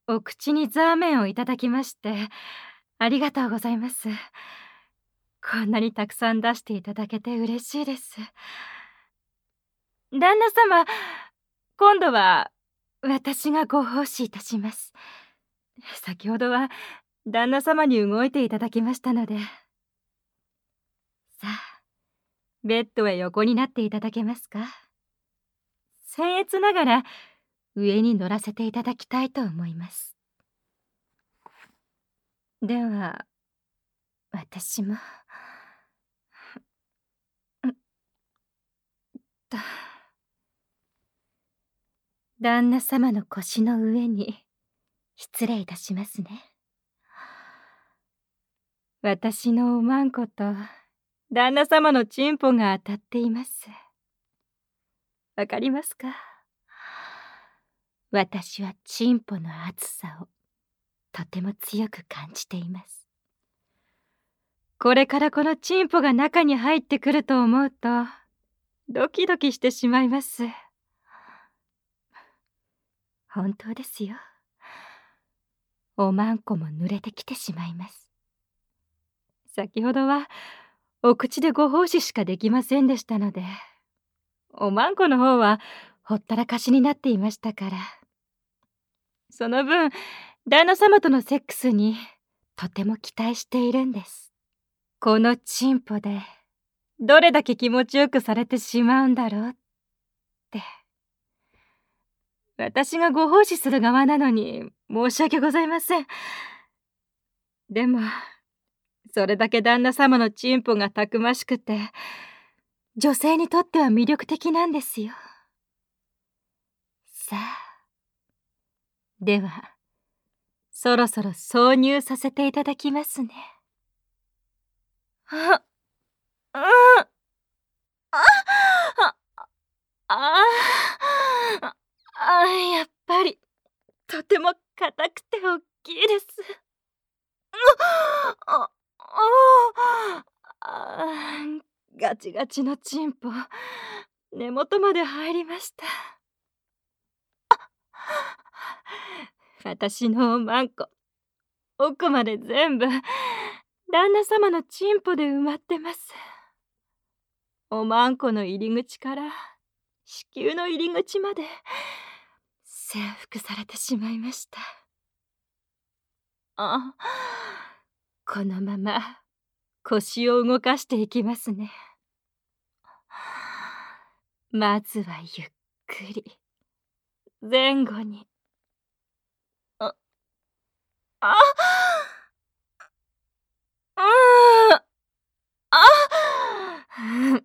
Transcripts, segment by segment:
お口にザーメンをいただきまして、ありがとうございます。こんなにたくさん出していただけて嬉しいです。旦那様、今度は私がご奉仕いたします。先ほどは旦那様に動いていただきましたので。さあ、ベッドへ横になっていただけますか。僭越ながら上に乗らせていただきたいと思います。では、私も。と旦那様の腰の上に失礼いたしますね。私のおまんこと旦那様のチンポが当たっています。わかりますか？私はチンポの熱さをとても強く感じています。これからこのチンポが中に入ってくると思うとドキドキしてしまいます。本当ですよ。おまんこも濡れてきてしまいます。先ほどはお口でご奉仕しかできませんでしたので、おまんこの方はほったらかしになっていましたから、その分旦那様とのセックスにとても期待しているんです。このチンポでどれだけ気持ちよくされてしまうんだろうって。私がご奉仕する側なのに申し訳ございません。でもそれだけ旦那様のチンポがたくましくて、女性にとっては魅力的なんですよ。さあ、ではそろそろ挿入させていただきますね。あ、うん、あ、やっぱりとても硬くて大きいです。あ、ガチガチのチンポ、根元まで入りました。私のおまんこ、奥まで全部旦那様のチンポで埋まってます。おまんこの入り口から子宮の入り口まで征服されてしまいました。このまま腰を動かしていきますね。まずはゆっくり前後に。あ、あ、あ、あ、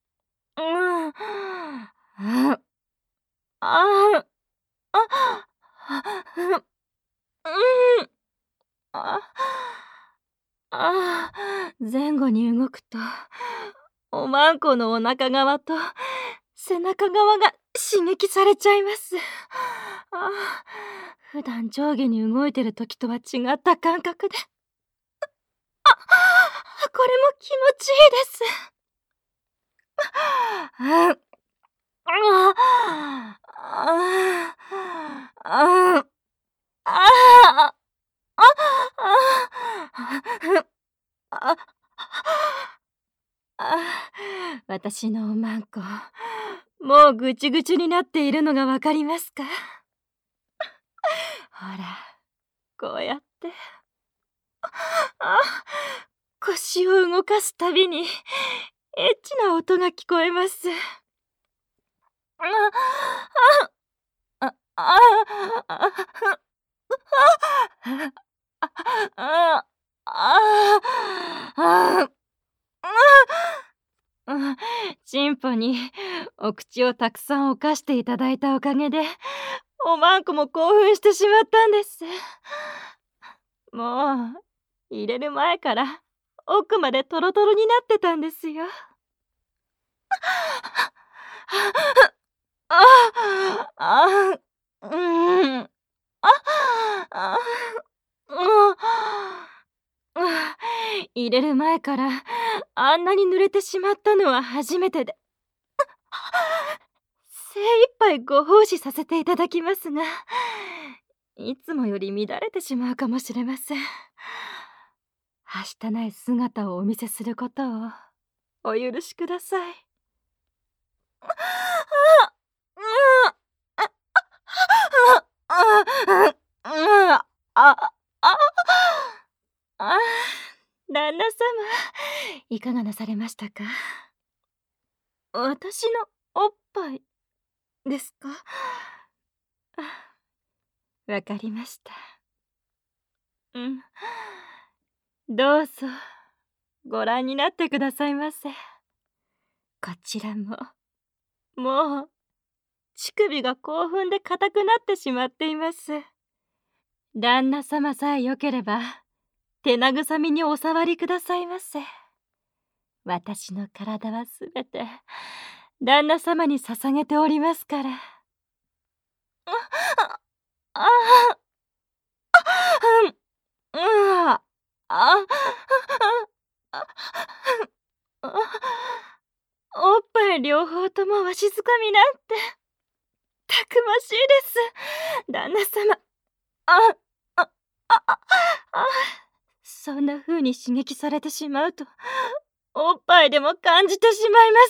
前後に動くとおまんこのお腹側と背中側が刺激されちゃいます。普段上下に動いてる時とは違った感覚で、これも気持ちいいです。私のおまんこ、もうぐちぐちになっているのがわかりますか？ほら、こうやって腰を動かすたびにエッチな音が聞こえます。チンポにお口をたくさんおかしていただいたおかげで、おまんこも興奮してしまったんです。もう入れる前から奥までトロトロになってたんですよ。入れる前からあんなに濡れてしまったのは初めてで、精一杯ご奉仕させていただきますが、 いつもより乱れてしまうかもしれません。はしたない姿をお見せすることをお許しください。旦那様、いかがなされましたか？私のおっぱいですか？わかりました。どうぞご覧になってくださいませ。こちらももう乳首が興奮で硬くなってしまっています。旦那様さえよければ手慰みにお触りくださいませ。私の体はすべて旦那様に捧げておりますから。おっぱい両方ともわしづかみなんてたくましいです、旦那様。そんな風に刺激されてしまうとおっぱいでも感じてしまいます。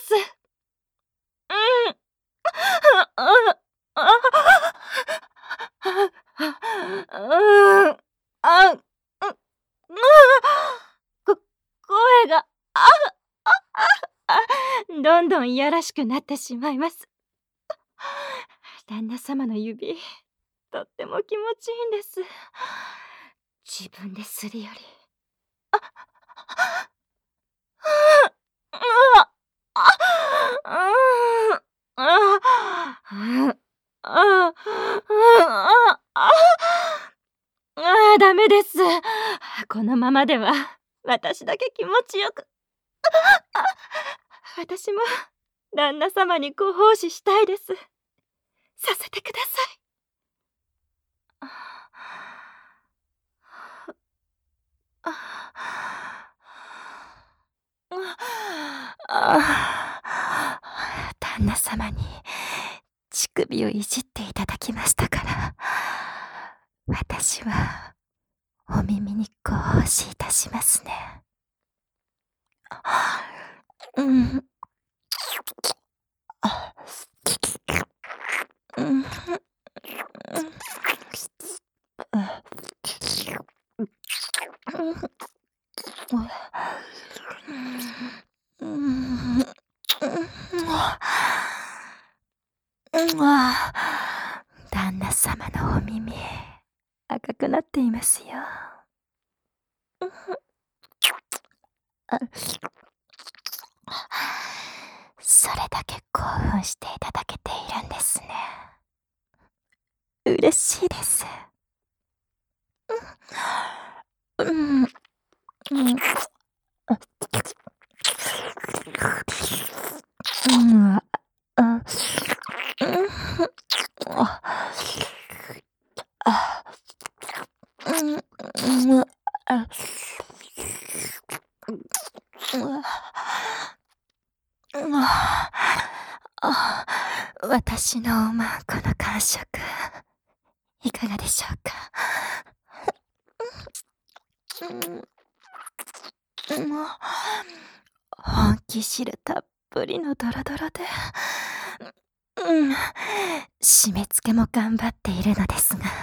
声がどんどんいやらしくなってしまいます。旦那様の指、とっても気持ちいいんです。自分でするより。ダメです。このままでは私だけ気持ちよく。私も旦那様にご奉仕したいです。させてください。旦那様に乳首をいじっていただきましたから、私はお耳にご奉仕いたしますね。旦那様のお耳、赤くなっていますよ。それだけ興奮していただけているんですね。嬉しいです。私のおまんこの感触、いかがでしょうか？本気汁たっぷりのドロドロで、締め付けも頑張っているのですが、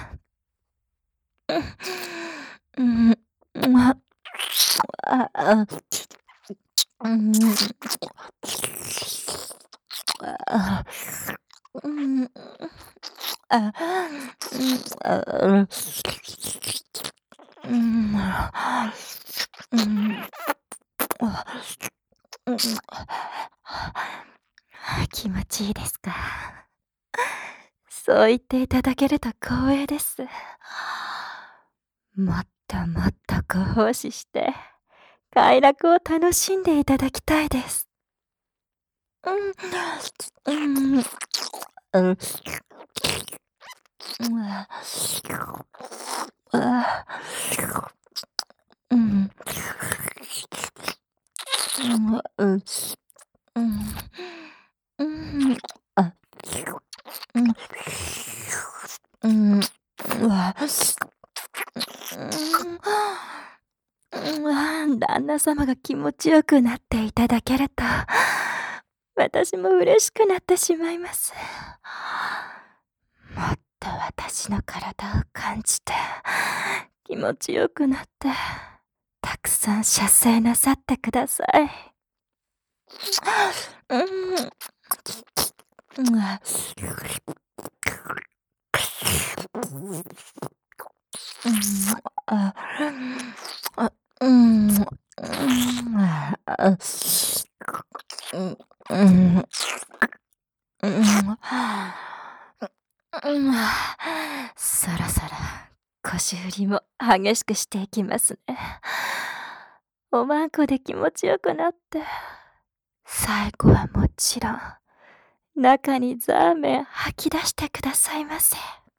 気持ちいいですか？そう言っていただけると光栄です。もっともっとご奉仕して快楽を楽しんでいただきたいです。 旦那様が気持ちよくなっていただけると、私も嬉しくなってしまいます。もっと私の体を感じて、気持ちよくなって、たくさん射精なさってください。そろそろ腰振りも激しくしていきますね。おまんこで気持ちよくなって、最後はもちろん中にザーメン吐き出してくださいませ。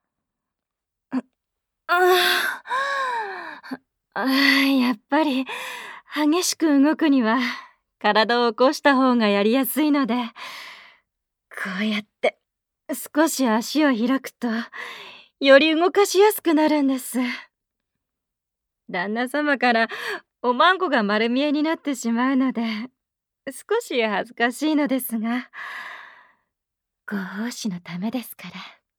やっぱり激しく動くには体を起こした方がやりやすいので、こうやって少し足を開くとより動かしやすくなるんです。旦那様からおまんこが丸見えになってしまうので少し恥ずかしいのですが、ご奉仕のためですから。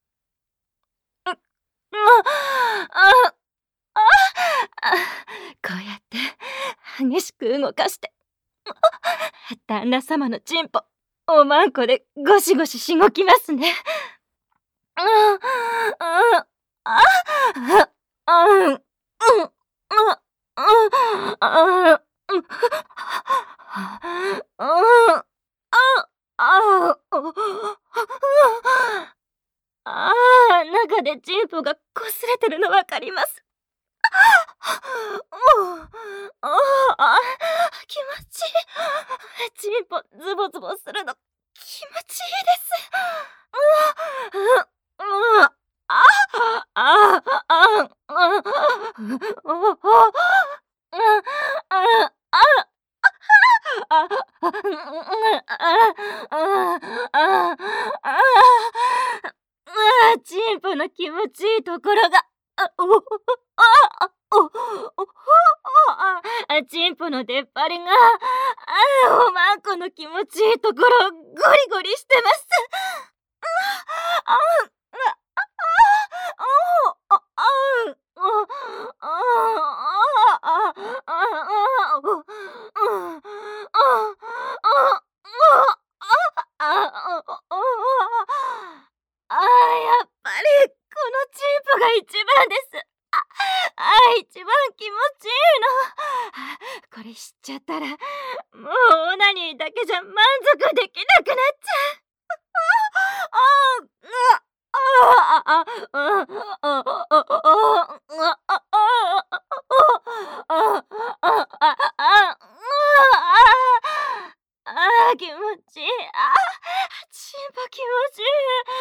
こうやって激しく動かして旦那様のチンポおまんこでゴシゴシしごきますね。中でチンポが擦れてるのわかります。気持ちいい。チンポズボズボするの気持ちいいです。チンポの気持ちいいところがチンポの出っ張りがおまんこの気持ちいいところをゴリゴリしてます。やっぱりこのチンポが一番です。一番気持ちいいの。これ知っちゃったらもうオナニーだけじゃ満足できなくなっちゃう。気持ちいい。チンポ気持ちいい。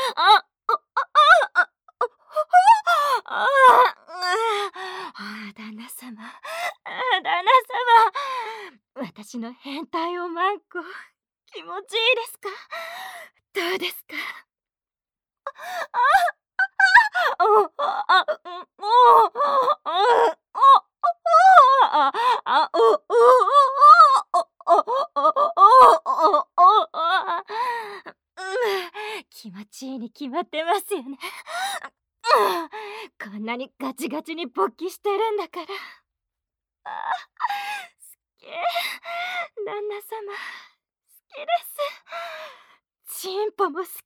旦那様、私の変態おまんこ気持ちいいですか？どうですか？気持ちいいに決まってますよね。こんなにガチガチに勃起してるんだから。すっげえ。旦那様、好きです。チンポも好きです。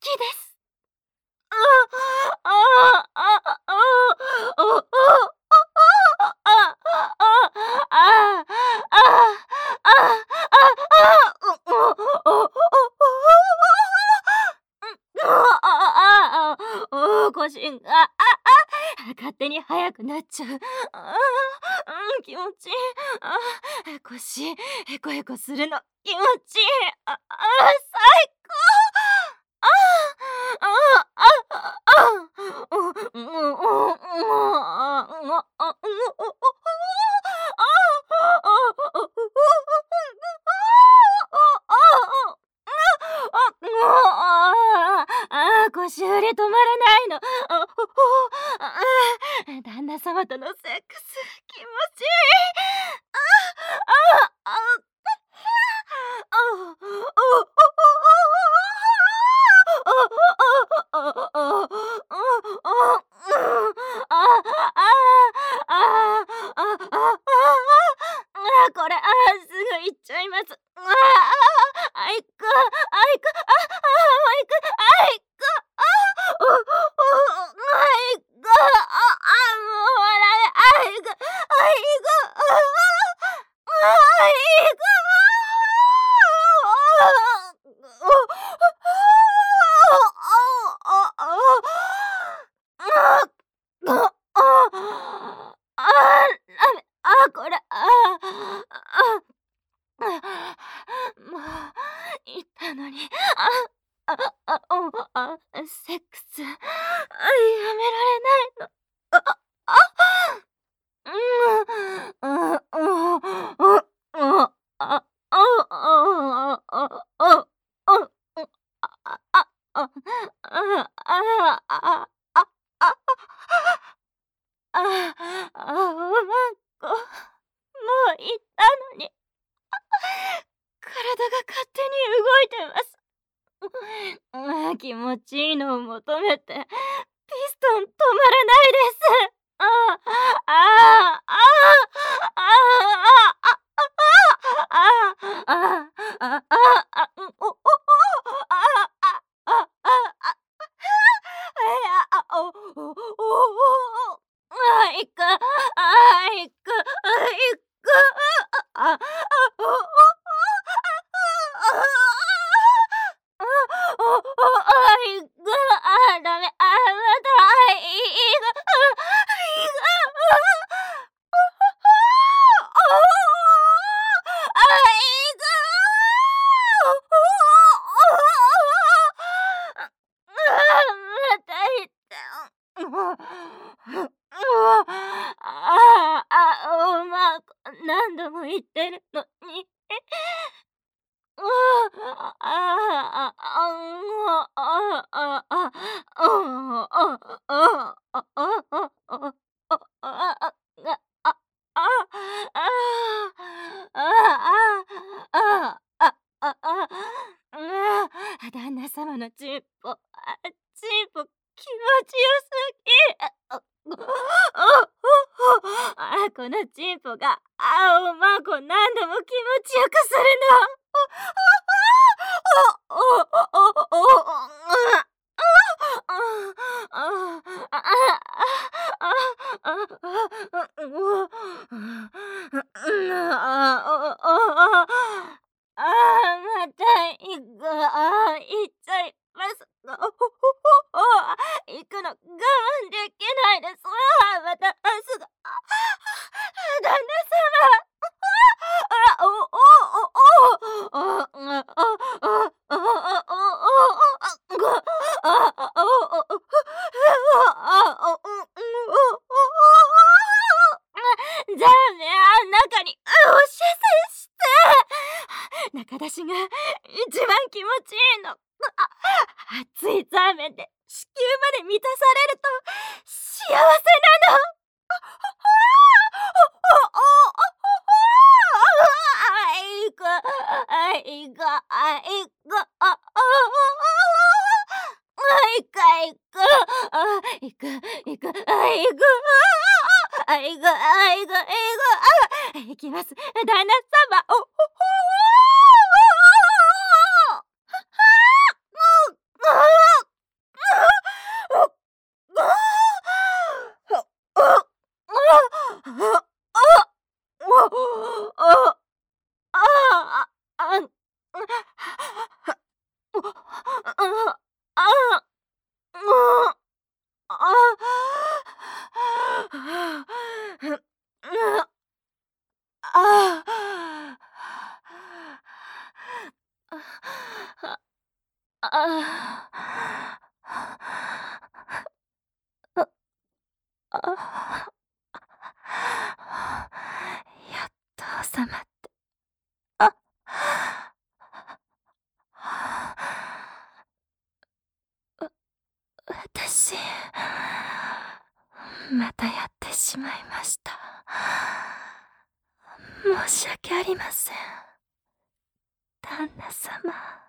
腰が勝手に速くなっちゃう。気持ちいい。腰ヘコヘコするの気持ちいい。最高。腰振り止まらないの。 旦那様とのセックス気持ちいい。これ、すぐ行っちゃいます。あいく、あいく、あいく、あいく、あいく、もうダメ、あいく、あいく、あいく、これ、もう言ったのに、セックス、やめられないの。おまんこ、もう言ったのに、体が勝手に動いてます。気持ちいいのを求めて、ピストン止まらないです。いく、いく、いく、ダメ、また、また言った何度も言ってるのに。旦那様のチンポ、気持ちよすぎ。このチンポが、おまんこ何度も気持ちよくするの。また行く、行っちゃいます。行くの我慢できないです。またすぐ、旦那様。じゃあね、中に押しせして。中出しが一番気持ちいいの。熱いザーメンで子宮まで満たされると幸せなの。行きます、旦那様。やっと収まって。私、またやった。 しまいました。申し訳ありません。旦那様。